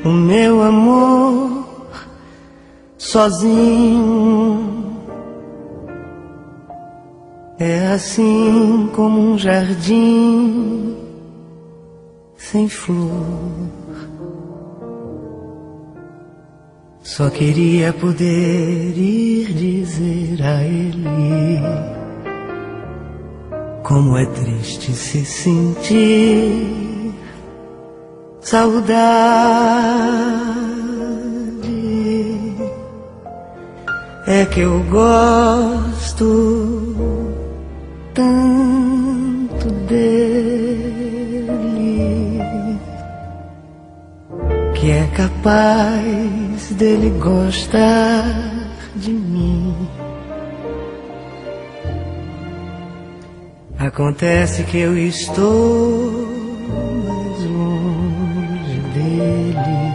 o meu amor sozinho. É assim como um jardim sem flor. Só queria poder ir dizer a ele como é triste se sentir saudade. É que eu gosto tanto dele que é capaz dele gostar de mim. Acontece que eu estou mais longe dele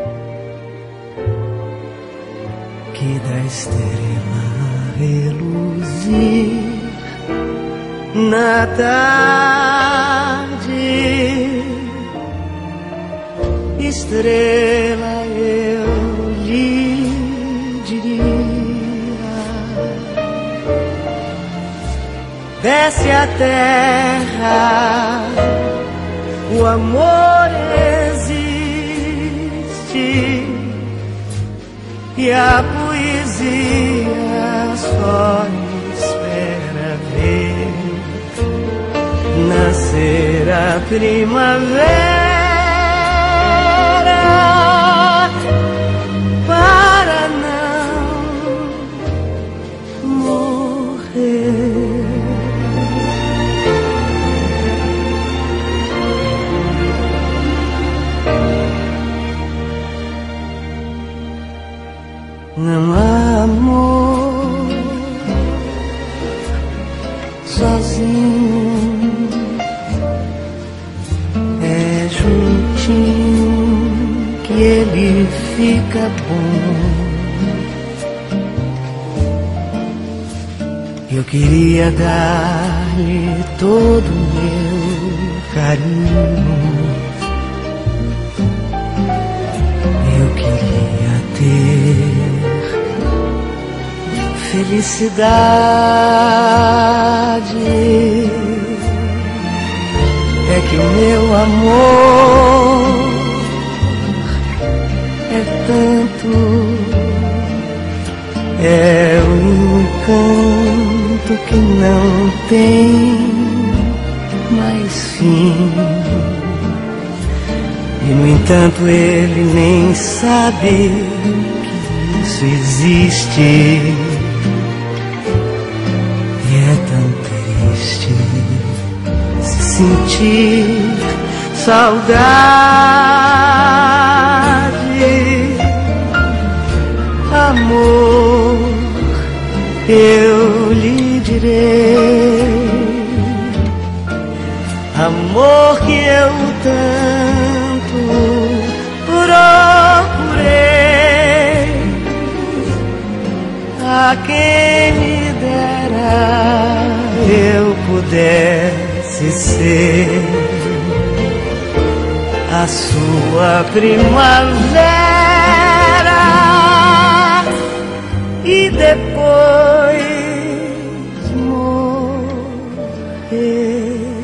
que da estrela reluzir na tarde. Estrela, eu lhe diria, desce a terra, o amor existe e a poesia só espera ver nascer a primavera para não morrer. Não há amor sozinho, é juntinho que ele fica bom. Eu queria dar-lhe todo o meu carinho, eu queria ter felicidade. É que o meu amor é tanto, é um encanto que não tem mais fim. E no entanto ele nem sabe que isso existe. E é tão triste se sentir saudade. Amor, eu lhe direi, amor que eu tanto procurei, a quem me dera eu pudesse ser a sua primavera e depois morrer.